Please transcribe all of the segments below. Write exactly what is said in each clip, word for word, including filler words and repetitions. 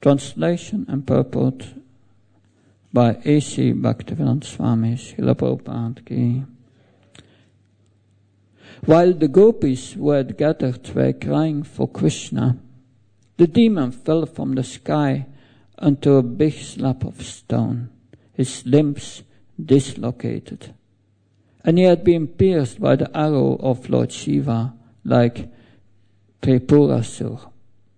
Translation and purport by A C Bhaktivedanta Swami Srila Prabhupada Ki. While the gopis who had gathered were crying for Krishna, the demon fell from the sky onto a big slab of stone, his limbs dislocated, and he had been pierced by the arrow of Lord Shiva like Tripurasura.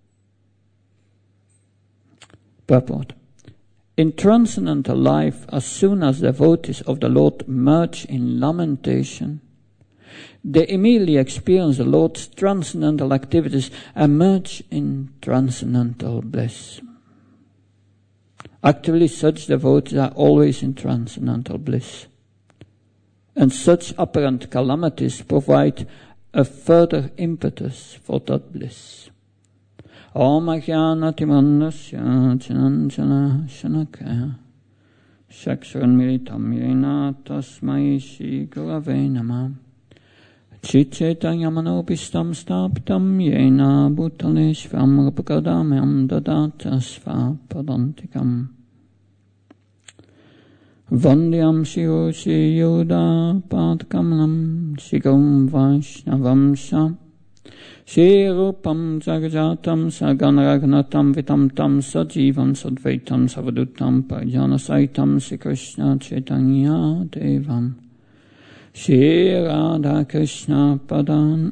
Purport. In transcendental life, as soon as devotees of the Lord merge in lamentation, they immediately experience the Lord's transcendental activities and merge in transcendental bliss. Actually, such devotees are always in transcendental bliss, and such apparent calamities provide a further impetus for that bliss. Om Ajnana Timandasya Jananjana Shanakaya Shaksharan Militam Yena Tasmai Shri Gurave Namah Chitchetanyamanopistam Stapitam Yena Bhutaleshvam Rapakadamyam Dadata Svapadantikam Vandyam Shiro Shri Yoda Padkamalam Shigam Vaishnavam Sham Shri Rupam Jagajatam Saganaragnatam Vitam Tam Sajivam Sadvaitam Savadutam Pajana Saitam Shri Krishna Chaitanya Devam Shri Radha Krishna Padan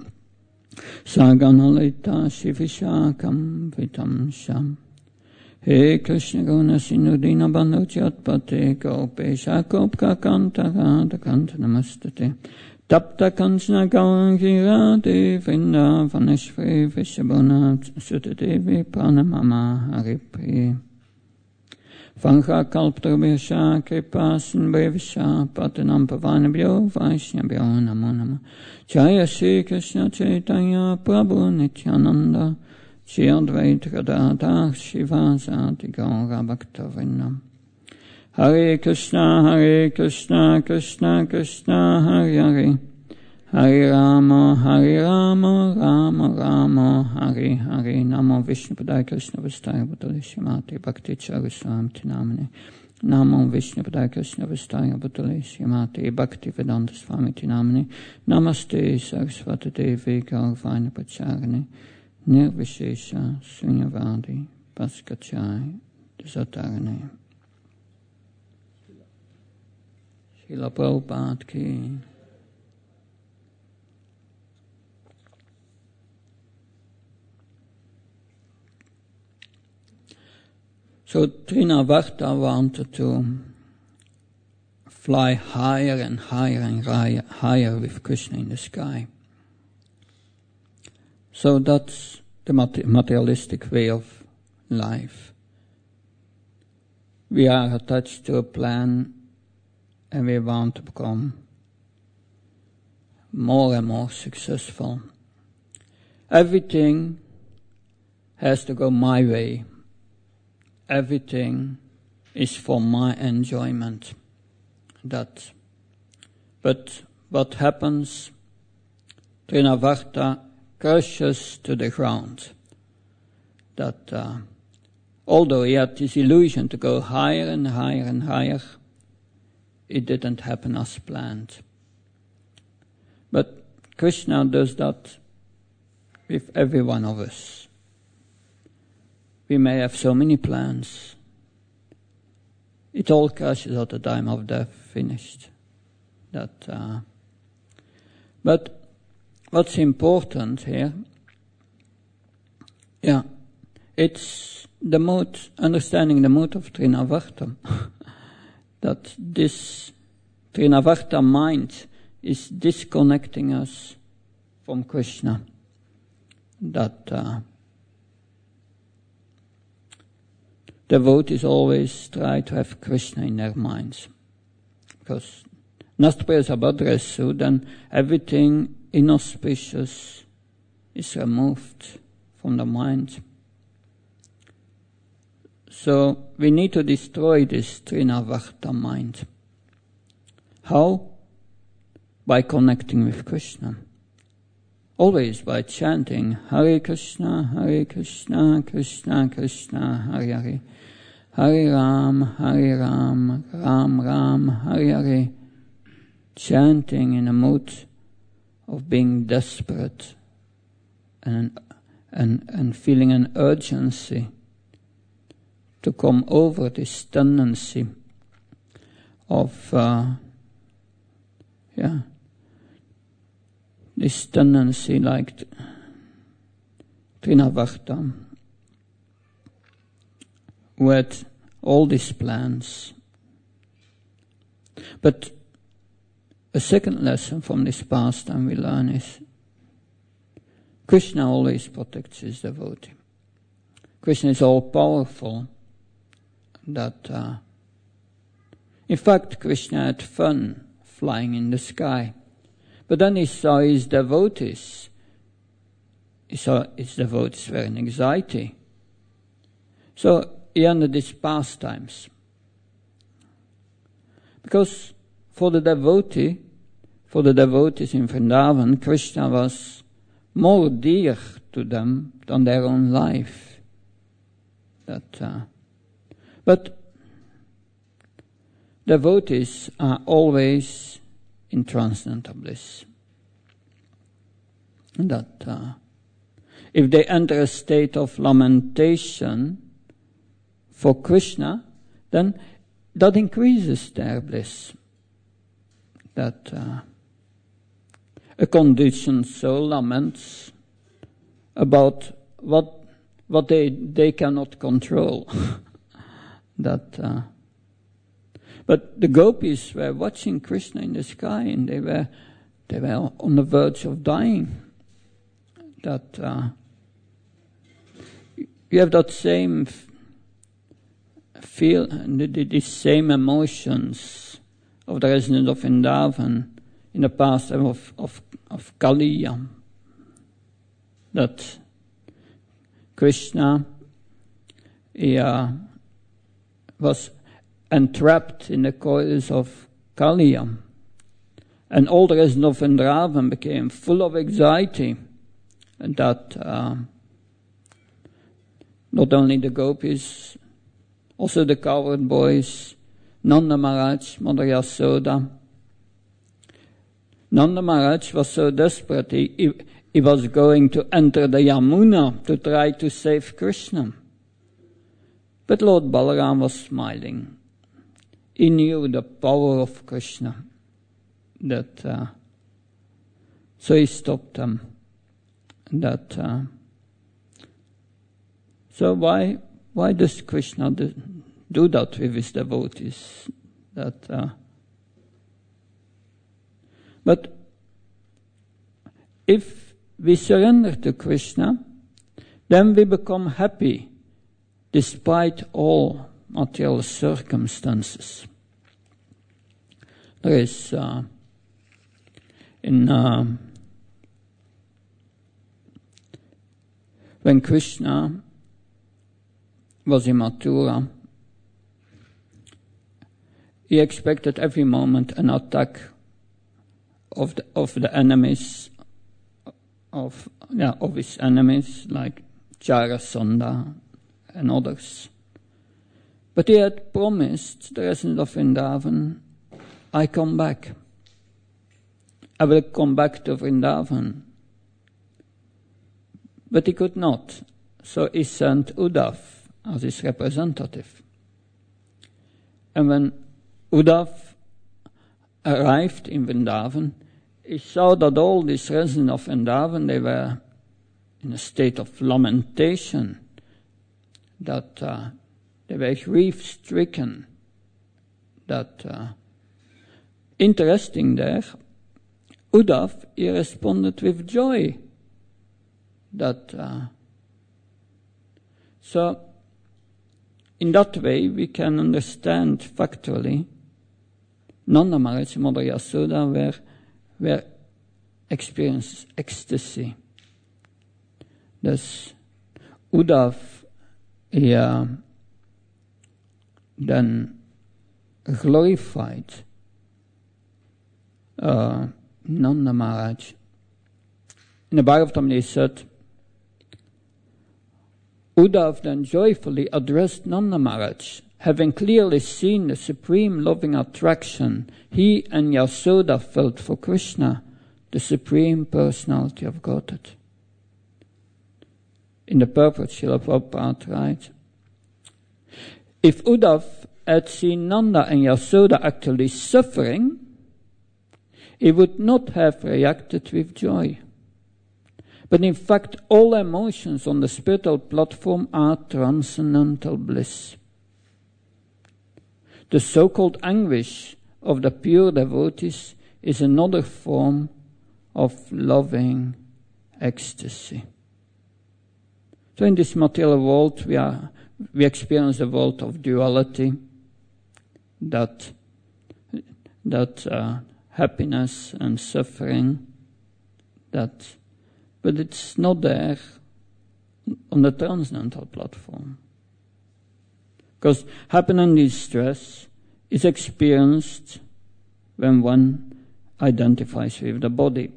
Saganalita Shri Vishakam Vitam Sham He Krishna Guna Sindhu Dinabandhu Chatpate Gopesha Gopka Kanta Radha Kanta Namastate Tapta Kanchana Gauri Radhe Vrindavaneshwari Vishabhuna Sutadevi Pranamama Haripriya Vancha Kalptrabhyasha Kripa Sindhyavisha Patanam Pavanabhyo Vaishnabhyo Namo Namo Jaya Shri Krishna Chaitanya Prabhu Nityananda Shri Advaita Gadadhar Shivasati Gaura Bhaktavrinda Hare Krishna, Hare Krishna, Krishna Krishna, Hare Hare, Hare Rama, Hare Rama, Rama Rama, Hare Hare, Namo Vishnupadaya Krishna Vastaya Bhutale Srimati Bhakti Chariswamiti Namane, Namo Vishnupadaya Krishna Vastaya Bhutale Srimati Bhakti Vedanta Swamiti Namane, Namaste Saraswati Devi Gauravani Pacharane, Nirvishesha Sunyavadi Paskachai Desatarane. Srila Prabhupada Ki. So Trinavarta wanted to fly higher and higher and higher, higher with Krishna in the sky. So that's the materialistic way of life. We are attached to a plan and we want to become more and more successful. Everything has to go my way. Everything is for my enjoyment. That. But what happens? Trinavarta crushes to the ground. That uh, although he had this illusion to go higher and higher and higher, it didn't happen as planned. But Krishna does that with every one of us. We may have so many plans. It all crashes at the time of death, finished. That, uh, but what's important here, yeah, it's the mood, understanding the mood of Trinavarta. That this Trinavarta mind is disconnecting us from Krishna. That uh, devotees always try to have Krishna in their minds. Because Nastya Sabhadresu, then everything inauspicious is removed from the mind. So we need to destroy this Trinavarta mind. How? By connecting with Krishna. always by chanting Hare Krishna, Hare Krishna, Krishna Krishna, Hare Hare, Hare Ram, Hare Ram, Ram Ram, Hare Hare, chanting in a mood of being desperate and, and, and feeling an urgency to come over this tendency of, uh, yeah, this tendency like Trinavarta, who had all these plans. But a second lesson from this pastime we learn is Krishna always protects his devotee. Krishna is all powerful. That, uh, in fact, Krishna had fun flying in the sky. But then he saw his devotees. He saw his devotees were in anxiety. So he ended his pastimes. Because for the devotee, for the devotees in Vrindavan, Krishna was more dear to them than their own life. That, uh, but devotees are always in transcendental bliss. That uh, if they enter a state of lamentation for Krishna, then that increases their bliss. That uh, a conditioned soul laments about what what they they cannot control. that. Uh, But the gopis were watching Krishna in the sky, and they were they were on the verge of dying. That uh, you have that same feel, these same emotions of the residents of Vrindavan in the past of of of Kaliya. That Krishna, he uh, was entrapped in the coils of Kaliya. And all the residents of Vrindavan became full of anxiety. And that uh, not only the gopis, also the cowherd boys, Nanda Maharaj, Mother Yasoda. Nanda Maharaj was so desperate, he, he, he was going to enter the Yamuna to try to save Krishna. But Lord Balaram was smiling. He knew the power of Krishna. That uh, so he stopped them. That uh, so why why does Krishna do, do that with his devotees? That uh, but if we surrender to Krishna, then we become happy despite all material circumstances. There is uh, in uh, when Krishna was in Mathura, he expected every moment an attack of the of the enemies of yeah of his enemies like Jarasandha and others. But he had promised the residents of Vrindavan, I come back. I will come back to Vrindavan. But he could not. So he sent Uddhav as his representative. And when Uddhav arrived in Vrindavan, he saw that all these residents of Vrindavan, they were in a state of lamentation, that uh, they were grief-stricken. That uh, interesting there, Uddhav, he responded with joy. That uh, so, in that way, we can understand factually. Nanda Maharaj and Mother Yasoda were were experienced ecstasy. Thus, Uddhav, he uh, then glorified uh, Nanda Maharaj in the Bhagavatam is said, Uddhav then joyfully addressed Nanda Maharaj. Having clearly seen the supreme loving attraction he and Yasoda felt for Krishna, the supreme personality of Godhead. In the purport, Srila Prabhupada writes, if Uddhav had seen Nanda and Yasoda actually suffering, he would not have reacted with joy. But in fact, all emotions on the spiritual platform are transcendental bliss. The so-called anguish of the pure devotees is another form of loving ecstasy. So in this material world, we are we experience a world of duality, that that uh, happiness and suffering, that, but it's not there on the transcendental platform. Because happiness and distress is experienced when one identifies with the body.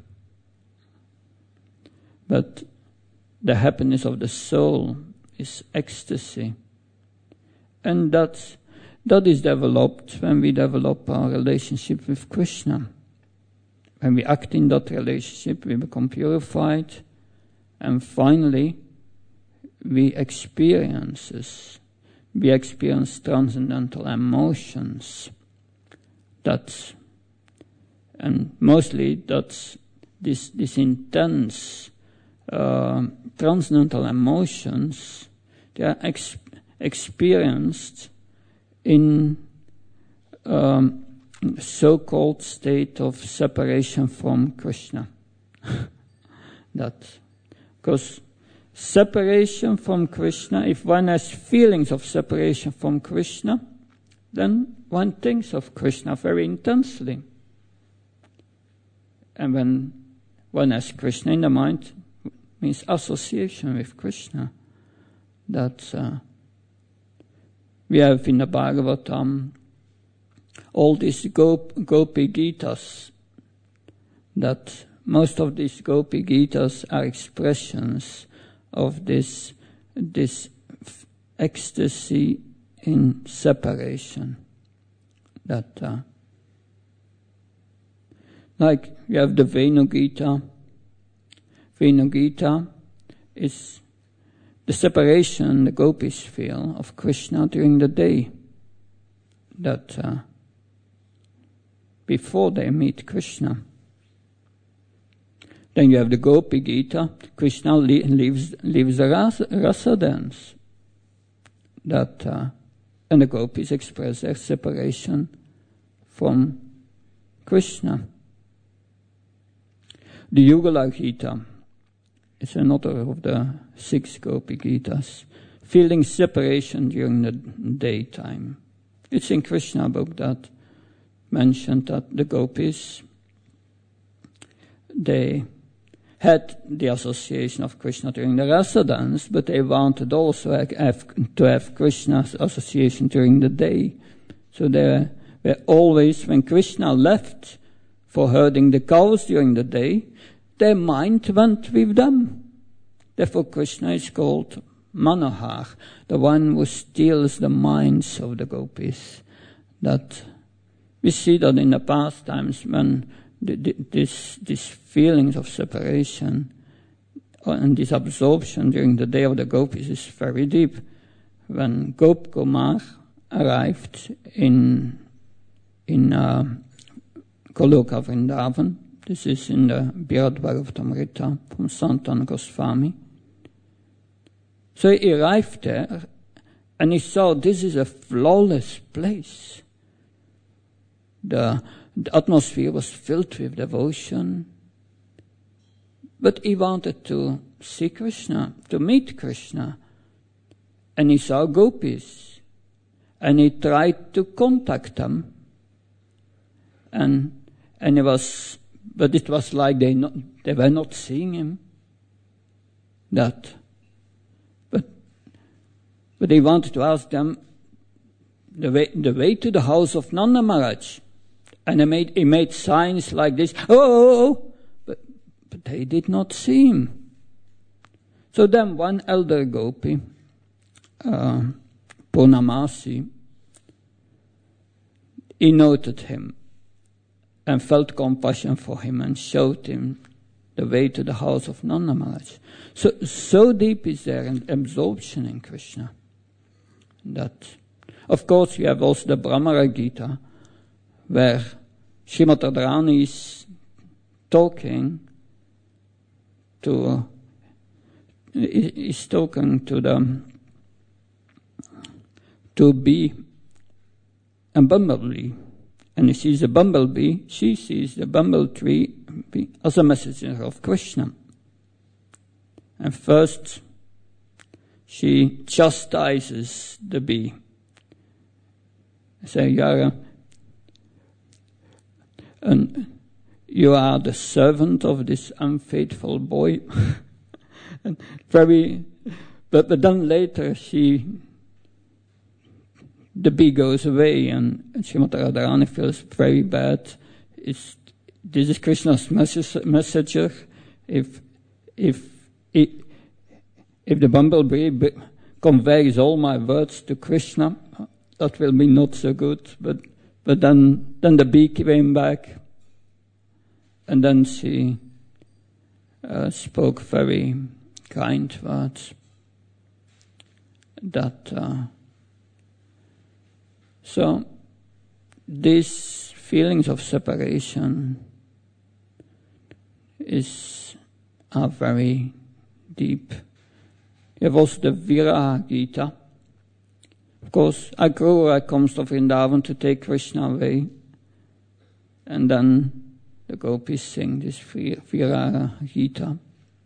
But the happiness of the soul is ecstasy. And that's, that is developed when we develop our relationship with Krishna. When we act in that relationship, we become purified, and finally we experience we experience transcendental emotions. That's, and mostly that's this this intense uh, transcendental emotions. They are ex- experienced in um, so-called state of separation from Krishna. That, because separation from Krishna, if one has feelings of separation from Krishna, then one thinks of Krishna very intensely. And when one has Krishna in the mind, means association with Krishna. That uh, we have in the Bhagavatam all these Gop- Gopi Gitas, that most of these Gopi Gitas are expressions of this this f- ecstasy in separation. That uh, like you have the Venu Gita. Venu Gita is the separation the gopis feel of Krishna during the day. That uh, before they meet Krishna. Then you have the Gopi Gita. Krishna li- leaves leaves the rasa, rasa dance. That uh, and the gopis express their separation from Krishna. The Yugala Gita is another of the six Gopi Gitas, feeling separation during the daytime. It's in Krishna book that mentioned that the gopis, they had the association of Krishna during the rasa dance, but they wanted also have, to have Krishna's association during the day. So they were always, when Krishna left for herding the cows during the day, their mind went with them. Therefore Krishna is called Manohar, the one who steals the minds of the gopis. That we see that in the past times when the, the, this these feelings of separation and this absorption during the day of the gopis is very deep. When Gop Kumar arrived in in uh, Goloka Vrindavan, this is in the Brihad Bhagavatamrita from Sanatana Goswami. So he arrived there and he saw this is a flawless place. The, the atmosphere was filled with devotion. But he wanted to see Krishna, to meet Krishna. And he saw gopis. And he tried to contact them. And and it was, but it was like they not, they were not seeing him. That, but but he wanted to ask them the way the way to the house of Nanda Maharaj. And he made, he made signs like this, oh, oh, oh. But, but they did not see him. So then one elder gopi, uh, Purnamasi, he noted him and felt compassion for him and showed him the way to the house of Nanda Maharaj. So, so deep is there an absorption in Krishna that, of course, you have also the Brahmara Gita, where Srimati Radharani is talking to, is talking to the, to bee, a bumblebee. And he sees a bumblebee, she sees the bumblebee as a messenger of Krishna. And first, she chastises the bee. Say, you are, a, an, you are the servant of this unfaithful boy. And very, but, but then later she, the bee goes away, and Srimati Radharani feels very bad. It's, this is Krishna's message, messenger. If, if, if, if the bumblebee b- conveys all my words to Krishna, that will be not so good. But, but then, then the bee came back, and then she uh, spoke very kind words that. Uh, So, these feelings of separation is, are very deep. You have also the Viraha Gita. Of course, Akrura comes to Vrindavan to take Krishna away. And then the gopis sing this Viraha Gita.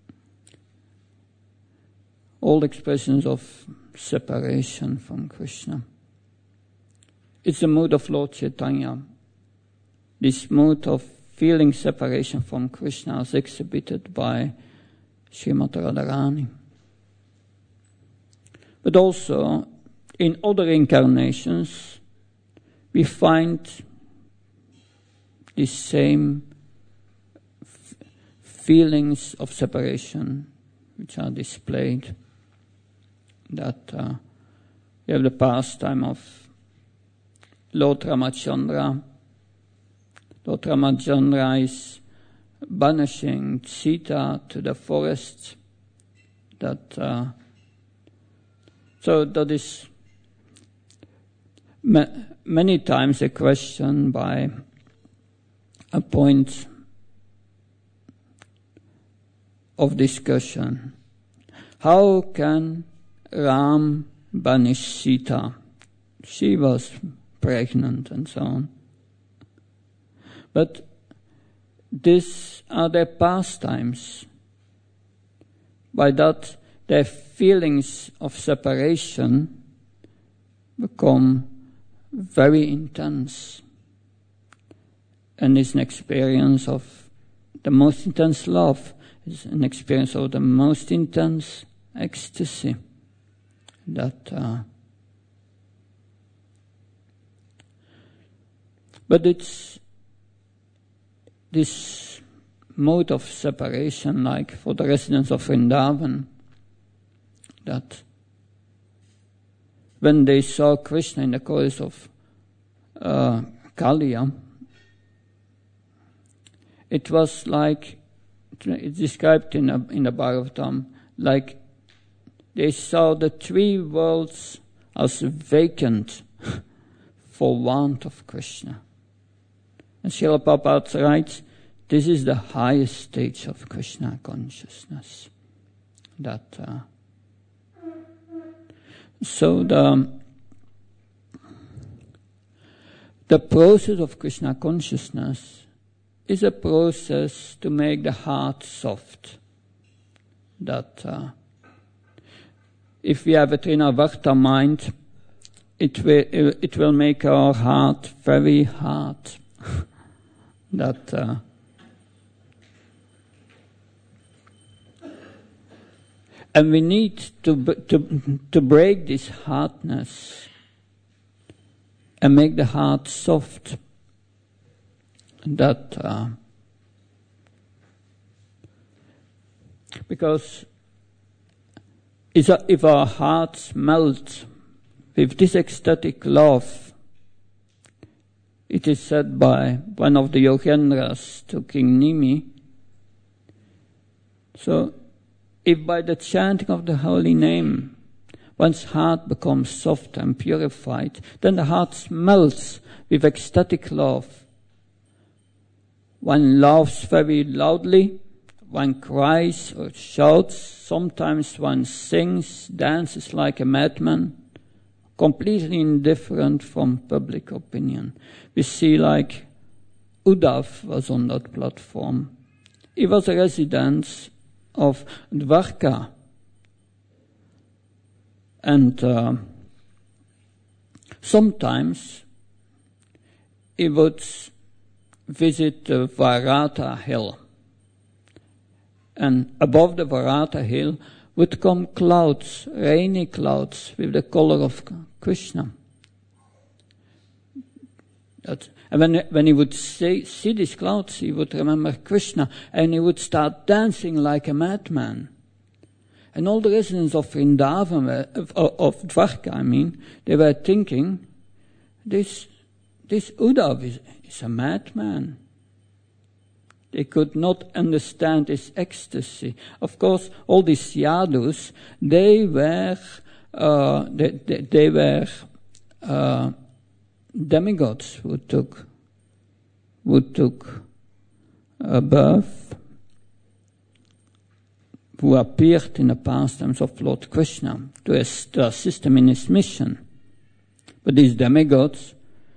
All expressions of separation from Krishna. It's the mood of Lord Chaitanya. This mood of feeling separation from Krishna is exhibited by Srimati Radharani. But also, in other incarnations, we find these same f- feelings of separation which are displayed. That uh, we have the pastime of Lord Ramachandra. Lord Ramachandra is banishing Sita to the forest. That uh, so that is ma- many times a question by a point of discussion. How can Ram banish Sita? She was pregnant and so on. But these are their pastimes. By that, their feelings of separation become very intense. And it's an experience of the most intense love. It's an experience of the most intense ecstasy. That uh, But it's this mode of separation, like for the residents of Vrindavan, that when they saw Krishna in the course of uh, Kaliya, it was like, it's described in, a, in the Bhagavatam, like they saw the three worlds as vacant for want of Krishna. And Srila Prabhupada writes, this is the highest stage of Krishna consciousness. That uh, so the the process of Krishna consciousness is a process to make the heart soft. That uh, if we have a Trinavarta mind, it will it will make our heart very hard. that uh, and we need to to to break this hardness and make the heart soft. That uh, Because if our hearts melt with this ecstatic love, it is said by one of the Yogendras to King Nimi, so if by the chanting of the holy name one's heart becomes soft and purified, then the heart melts with ecstatic love. One laughs very loudly, one cries or shouts, sometimes one sings, dances like a madman, completely indifferent from public opinion. We see like Uddhav was on that platform. He was a resident of Dwarka. And uh, sometimes he would visit the Varata hill. And above the Varata hill would come clouds, rainy clouds with the color of Krishna. That, and when, when he would see, see these clouds, he would remember Krishna, and he would start dancing like a madman. And all the residents of Vrindavan, of, of Dwarka, I mean, they were thinking, this, this Uddhav is, is a madman. They could not understand his ecstasy. Of course, all these yadus, they were, uh, they, they, they were, uh, demigods who took, who took a birth, who appeared in the pastimes of Lord Krishna to assist him in his mission. But these demigods,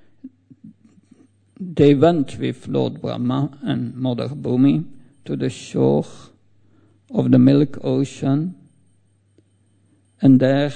they went with Lord Brahma and Mother Bhumi to the shore of the Milk Ocean, and there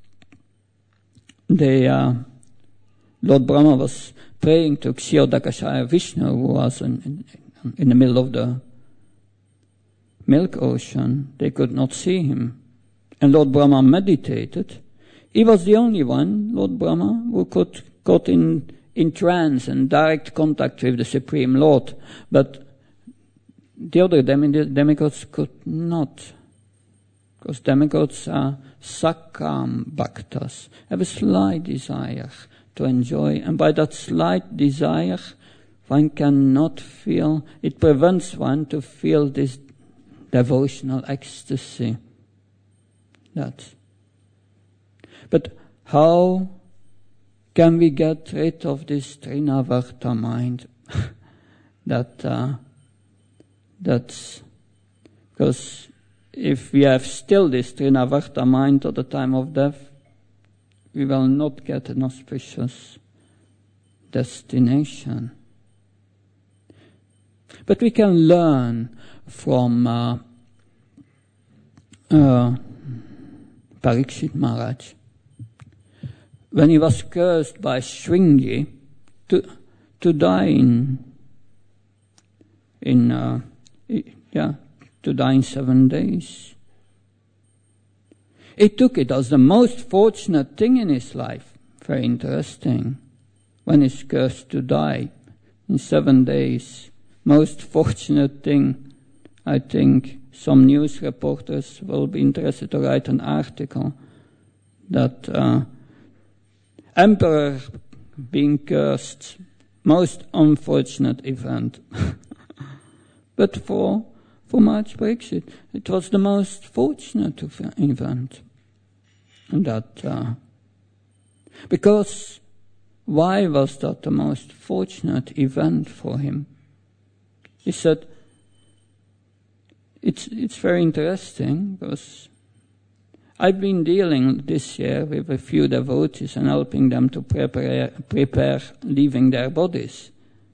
they, uh, Lord Brahma was praying to Kshirodakashaya Vishnu, who was in, in, in the middle of the Milk Ocean. They could not see him. And Lord Brahma meditated. He was the only one, Lord Brahma, who could got in in trance and direct contact with the Supreme Lord. But the other demi- demigods could not. Because demigods are sakam bhaktas, have a slight desire to enjoy. And by that slight desire, one cannot feel, it prevents one to feel this devotional ecstasy. That. But how can we get rid of this Trinavarta mind? that, uh, that's, because if we have still this Trinavarta mind at the time of death, we will not get an auspicious destination. But we can learn from uh, uh, Parikshit Maharaj. When he was cursed by Shringi to to die in in uh, yeah to die in seven days, he took it as the most fortunate thing in his life. Very interesting. When he's cursed to die in seven days, most fortunate thing. I think some news reporters will be interested to write an article that. Uh, Emperor being cursed, most unfortunate event. But for for Maharaj Parikshit, it was the most fortunate event. And that, uh, because why was that the most fortunate event for him? He said, it's it's very interesting because I've been dealing this year with a few devotees and helping them to prepare, prepare leaving their bodies.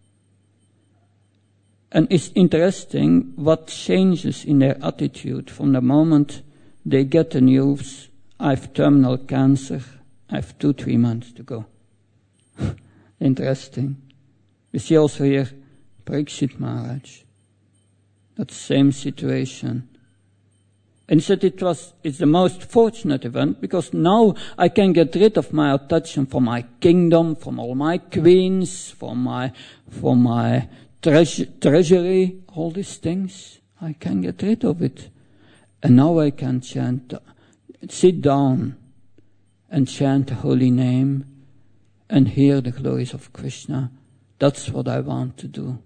And it's interesting what changes in their attitude from the moment they get the news, I have terminal cancer, I have two, three months to go. Interesting. We see also here Parikshit Maharaj. That same situation. And he said it was, it's the most fortunate event because now I can get rid of my attachment for my kingdom, from all my queens, for my, for my treasure, treasury, all these things. I can get rid of it. And now I can chant, sit down and chant the holy name and hear the glories of Krishna. That's what I want to do.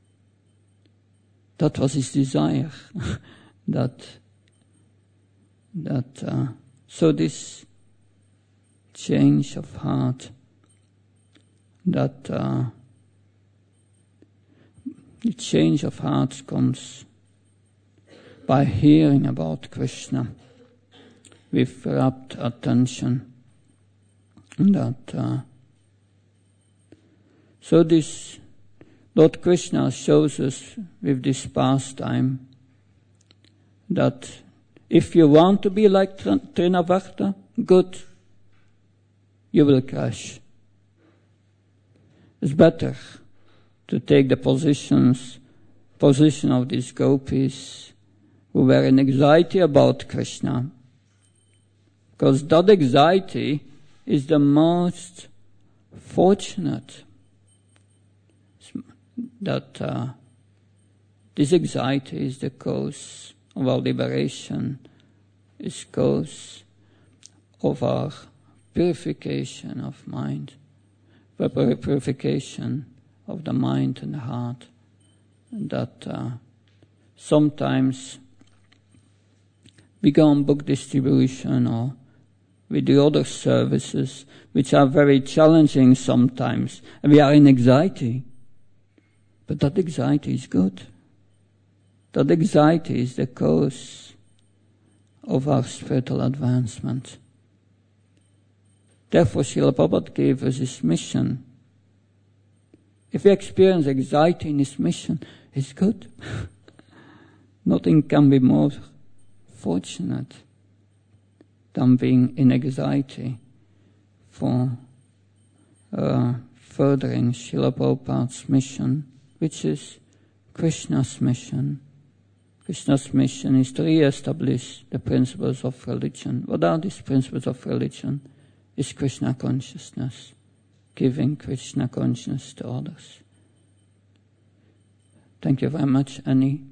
That was his desire. that, that, uh, so this change of heart, that, uh, the change of heart comes by hearing about Krishna with rapt attention. That, uh, so this Lord Krishna shows us with this pastime that if you want to be like Trinavarta, good, you will crash. It's better to take the positions, position of these gopis who were in anxiety about Krishna, because that anxiety is the most fortunate. That uh, this anxiety is the cause of our liberation, is cause of our purification of mind, the purification of the mind and the heart. And that uh, sometimes we go on book distribution or with the other services, which are very challenging sometimes, and we are in anxiety. But that anxiety is good. That anxiety is the cause of our spiritual advancement. Therefore, Srila Prabhupada gave us his mission. If we experience anxiety in his mission, it's good. Nothing can be more fortunate than being in anxiety for uh, furthering Srila Prabhupada's mission, which is Krishna's mission. Krishna's mission is to re-establish the principles of religion. What are these principles of religion? Is Krishna consciousness, giving Krishna consciousness to others. Thank you very much. Any